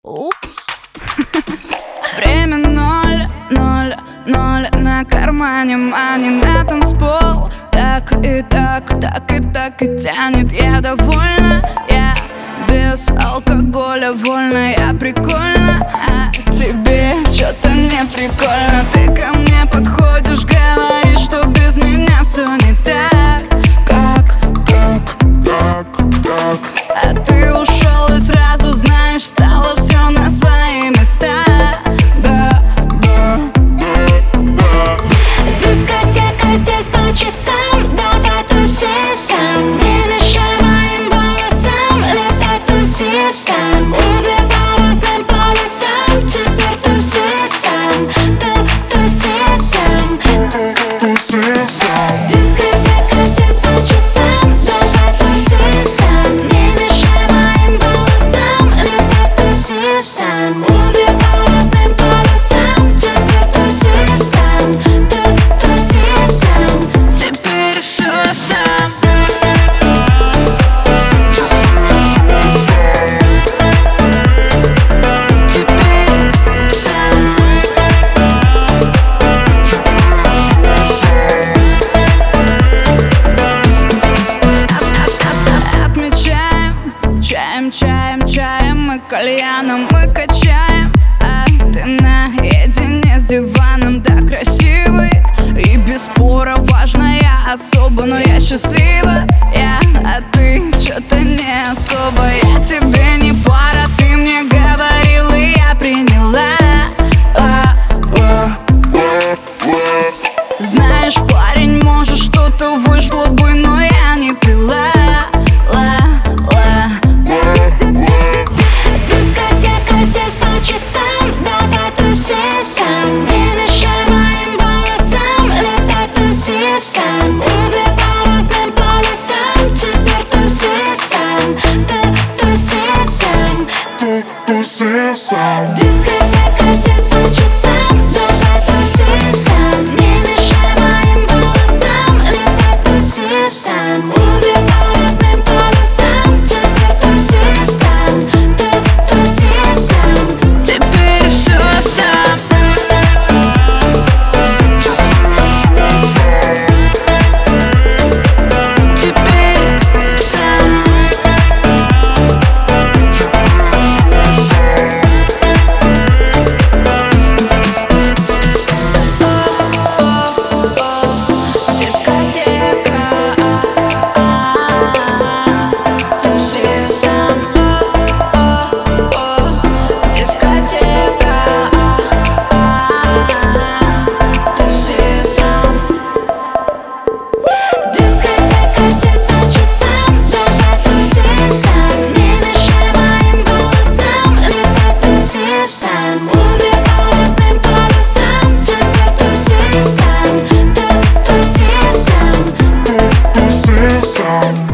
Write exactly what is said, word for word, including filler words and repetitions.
Упс. Время ноль, ноль, ноль на кармане, мани на танцпол. Так и так, так и так и тянет. Я довольна, я без алкоголя вольна. Я прикольна, а тебе что-то не прикольно. Ты ко мне подходишь, говоришь, что без меня все не так. Как, как, как, как? А ты ушел и сразу, знаешь, стало все на свои места. Да, да, да, да. Дискотека здесь по часам, давай тусим. Не мешай моим волосам, летай тусим. Убивай разным полюсам, теперь тусим. Тусим, тусим. Дискотека здесь по часам, давай тусим. Не мешай моим волосам, летай тусим. Убивай разным полюсам, теперь тусим. Теперь все сам. Чаем, чаем, чаем, мы кальяном, мы качаем. А ты наедине с диваном, да красивый. И без спора важно, я особо, но я счастлива. Я, а ты что-то не особо. Я тебе не пара, ты мне говорил, и я приняла. а, а, а, а. Знаешь, парень, может что-то вышло бы, но я не пила. Дискотека здесь по часам, давай тусим. Не мешай моим волосам, летай тусим. Убивай разным полюсам, теперь тусим. Тусим. Дискотека здесь по часам, давай тусим. Не мешай моим волосам, летай тусим. Убивай разным полюсам, теперь тусим. Теперь все сам. Теперь сам. Дискотека, туси сам. Дискотека, туси сам. Дискотека здесь по часам, давай тусим. Не мешай моим волосам, летай тусим. Убивай разным полюсам, теперь тусим. Тусим.